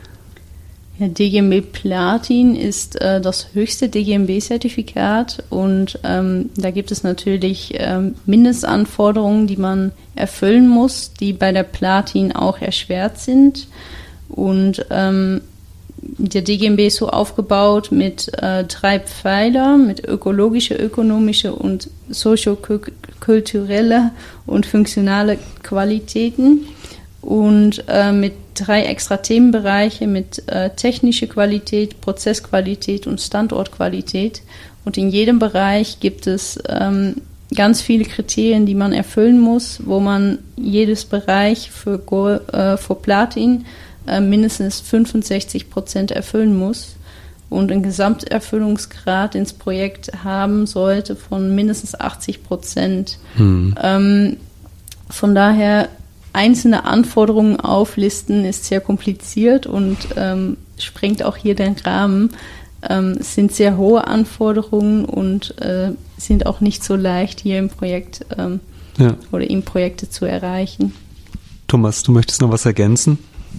Ja, D G N B Platin ist äh, das höchste D G N B-Zertifikat und ähm, da gibt es natürlich ähm, Mindestanforderungen, die man erfüllen muss, die bei der Platin auch erschwert sind. Und ähm, der D G N B ist so aufgebaut mit äh, drei Pfeiler, mit ökologische, ökonomische und soziokulturelle und funktionale Qualitäten und äh, mit drei extra Themenbereiche mit äh, technische Qualität, Prozessqualität und Standortqualität. Und in jedem Bereich gibt es ähm, ganz viele Kriterien, die man erfüllen muss, wo man jedes Bereich für, Gold, äh, für Platin mindestens fünfundsechzig Prozent erfüllen muss und einen Gesamterfüllungsgrad ins Projekt haben sollte von mindestens achtzig Prozent. Hm. Ähm, von daher einzelne Anforderungen auflisten ist sehr kompliziert und ähm, sprengt auch hier den Rahmen. Ähm, es sind sehr hohe Anforderungen und äh, sind auch nicht so leicht hier im Projekt ähm, ja. oder in Projekte zu erreichen. Thomas, du möchtest noch was ergänzen?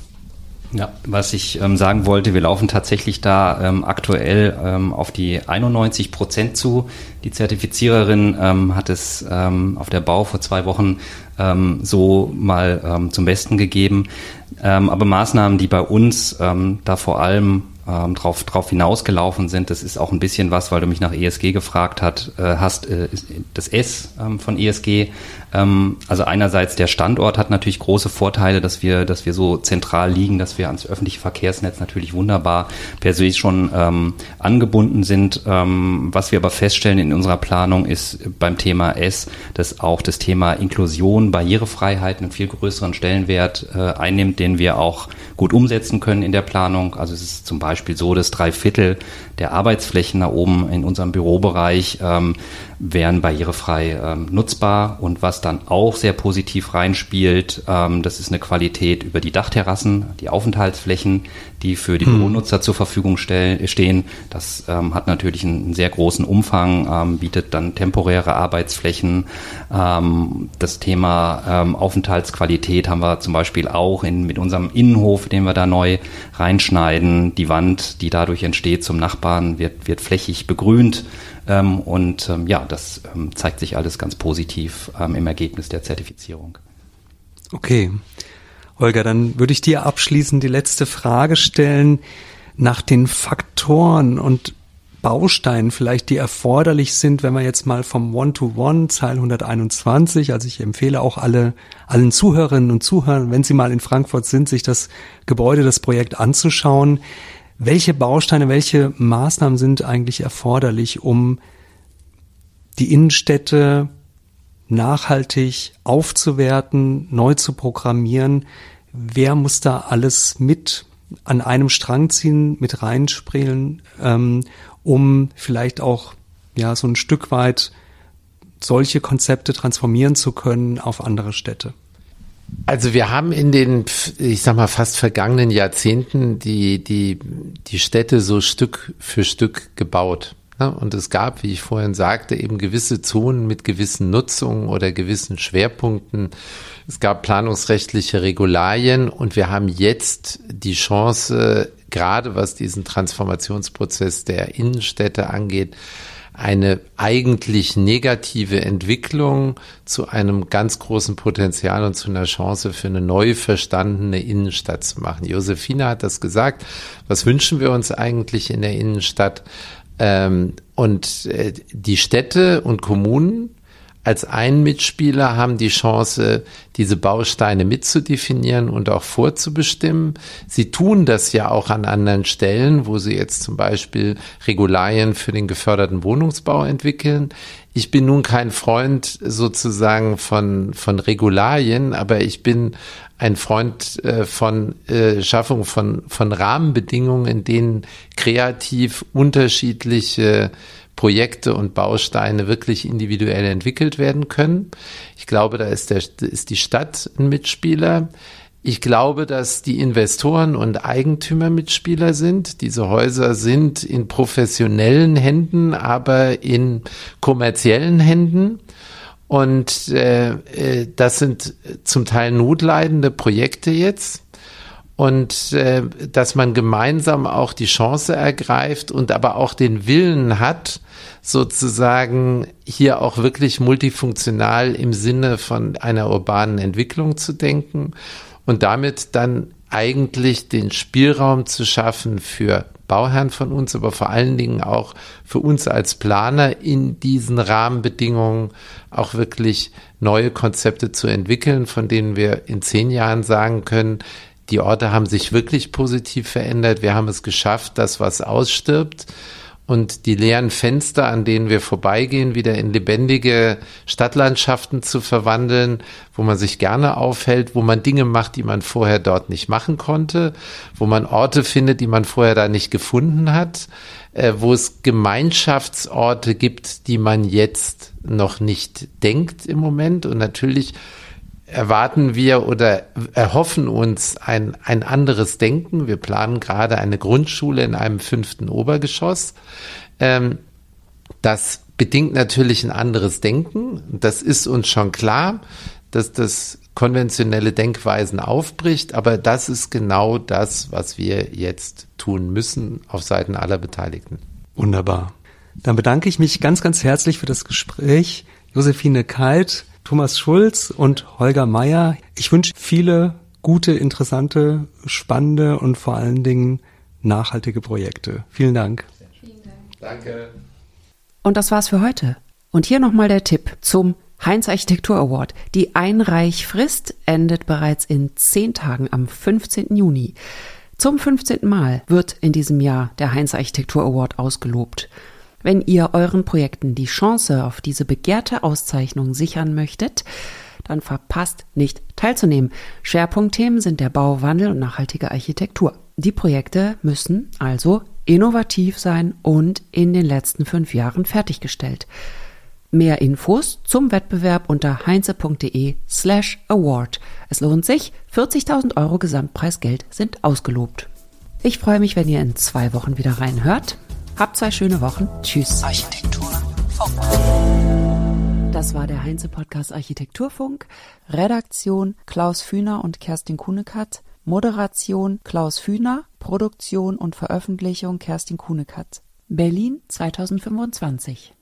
Ja, was ich ähm, sagen wollte, wir laufen tatsächlich da ähm, aktuell ähm, auf die einundneunzig Prozent zu. Die Zertifiziererin ähm, hat es ähm, auf der Bau vor zwei Wochen ähm, so mal ähm, zum Besten gegeben. Ähm, aber Maßnahmen, die bei uns ähm, da vor allem ähm, drauf, drauf hinausgelaufen sind, das ist auch ein bisschen was, weil du mich nach E S G gefragt hat, äh, hast, äh, das S ähm, von E S G. Ähm, also einerseits der Standort hat natürlich große Vorteile, dass wir, dass wir so zentral liegen, dass wir ans öffentliche Verkehrsnetz natürlich wunderbar per se schon ähm, angebunden sind. Ähm, was wir aber feststellen in unserer Planung ist beim Thema S, dass auch das Thema Inklusion, Barrierefreiheit einen viel größeren Stellenwert äh, einnimmt, den wir auch gut umsetzen können in der Planung. Also es ist zum Beispiel so, dass drei Viertel der Arbeitsflächen da oben in unserem Bürobereich ähm, wären barrierefrei ähm, nutzbar. Und was dann auch sehr positiv reinspielt, ähm, das ist eine Qualität über die Dachterrassen, die Aufenthaltsflächen, die für die hm. Büronutzer zur Verfügung stell, stehen. Das ähm, hat natürlich einen, einen sehr großen Umfang, ähm, bietet dann temporäre Arbeitsflächen. Ähm, das Thema ähm, Aufenthaltsqualität haben wir zum Beispiel auch in, mit unserem Innenhof, den wir da neu reinschneiden. Die Wand, die dadurch entsteht zum Nachbarn, wird, wird flächig begrünt. Ähm, und ähm, ja, das ähm, zeigt sich alles ganz positiv ähm, im Ergebnis der Zertifizierung. Okay. Holger, dann würde ich dir abschließend die letzte Frage stellen nach den Faktoren und Bausteinen vielleicht, die erforderlich sind, wenn wir jetzt mal vom One-to-One, Zeil hunderteinundzwanzig, also ich empfehle auch alle, allen Zuhörerinnen und Zuhörern, wenn sie mal in Frankfurt sind, sich das Gebäude, das Projekt anzuschauen. Welche Bausteine, welche Maßnahmen sind eigentlich erforderlich, um die Innenstädte nachhaltig aufzuwerten, neu zu programmieren? Wer muss da alles mit an einem Strang ziehen, mit reinspielen, ähm, um vielleicht auch ja so ein Stück weit solche Konzepte transformieren zu können auf andere Städte? Also wir haben in den, ich sag mal, fast vergangenen Jahrzehnten die, die, die Städte so Stück für Stück gebaut. Und es gab, wie ich vorhin sagte, eben gewisse Zonen mit gewissen Nutzungen oder gewissen Schwerpunkten. Es gab planungsrechtliche Regularien und wir haben jetzt die Chance, gerade was diesen Transformationsprozess der Innenstädte angeht, eine eigentlich negative Entwicklung zu einem ganz großen Potenzial und zu einer Chance für eine neu verstandene Innenstadt zu machen. Josefina hat das gesagt. Was wünschen wir uns eigentlich in der Innenstadt? Und die Städte und Kommunen als ein Mitspieler haben die Chance, diese Bausteine mitzudefinieren und auch vorzubestimmen. Sie tun das ja auch an anderen Stellen, wo sie jetzt zum Beispiel Regularien für den geförderten Wohnungsbau entwickeln. Ich bin nun kein Freund sozusagen von, von Regularien, aber ich bin ein Freund äh, von äh, Schaffung von, von Rahmenbedingungen, in denen kreativ unterschiedliche Projekte und Bausteine wirklich individuell entwickelt werden können. Ich glaube, da ist, der, ist die Stadt ein Mitspieler. Ich glaube, dass die Investoren und Eigentümer Mitspieler sind. Diese Häuser sind in professionellen Händen, aber in kommerziellen Händen. Und äh, das sind zum Teil notleidende Projekte jetzt. Und äh, dass man gemeinsam auch die Chance ergreift und aber auch den Willen hat, sozusagen hier auch wirklich multifunktional im Sinne von einer urbanen Entwicklung zu denken und damit dann eigentlich den Spielraum zu schaffen für Bauherren von uns, aber vor allen Dingen auch für uns als Planer in diesen Rahmenbedingungen auch wirklich neue Konzepte zu entwickeln, von denen wir in zehn Jahren sagen können, die Orte haben sich wirklich positiv verändert. Wir haben es geschafft, dass was ausstirbt und die leeren Fenster, an denen wir vorbeigehen, wieder in lebendige Stadtlandschaften zu verwandeln, wo man sich gerne aufhält, wo man Dinge macht, die man vorher dort nicht machen konnte, wo man Orte findet, die man vorher da nicht gefunden hat, äh, wo es Gemeinschaftsorte gibt, die man jetzt noch nicht denkt im Moment. Und natürlich erwarten wir oder erhoffen uns ein, ein anderes Denken. Wir planen gerade eine Grundschule in einem fünften Obergeschoss. Ähm, das bedingt natürlich ein anderes Denken. Das ist uns schon klar, dass das konventionelle Denkweisen aufbricht. Aber das ist genau das, was wir jetzt tun müssen auf Seiten aller Beteiligten. Wunderbar. Dann bedanke ich mich ganz, ganz herzlich für das Gespräch. Josephine Kalt, Thomas Schulz und Holger Meyer. Ich wünsche viele gute, interessante, spannende und vor allen Dingen nachhaltige Projekte. Vielen Dank. Vielen Dank. Danke. Und das war's für heute. Und hier nochmal der Tipp zum Heinz Architektur Award. Die Einreichfrist endet bereits in zehn Tagen am fünfzehnten Juni. Zum fünfzehnten Mal wird in diesem Jahr der Heinz Architektur Award ausgelobt. Wenn ihr euren Projekten die Chance auf diese begehrte Auszeichnung sichern möchtet, dann verpasst nicht teilzunehmen. Schwerpunktthemen sind der Bau, Wandel und nachhaltige Architektur. Die Projekte müssen also innovativ sein und in den letzten fünf Jahren fertiggestellt. Mehr Infos zum Wettbewerb unter heinze.de slash award. Es lohnt sich, vierzigtausend Euro Gesamtpreisgeld sind ausgelobt. Ich freue mich, wenn ihr in zwei Wochen wieder reinhört. Habt zwei schöne Wochen. Tschüss. Architekturfunk. Das war der Heinze-Podcast Architekturfunk. Redaktion Klaus Fühner und Kerstin Kuhnekatz. Moderation Klaus Fühner. Produktion und Veröffentlichung Kerstin Kuhnekatz. Berlin zweitausendfünfundzwanzig.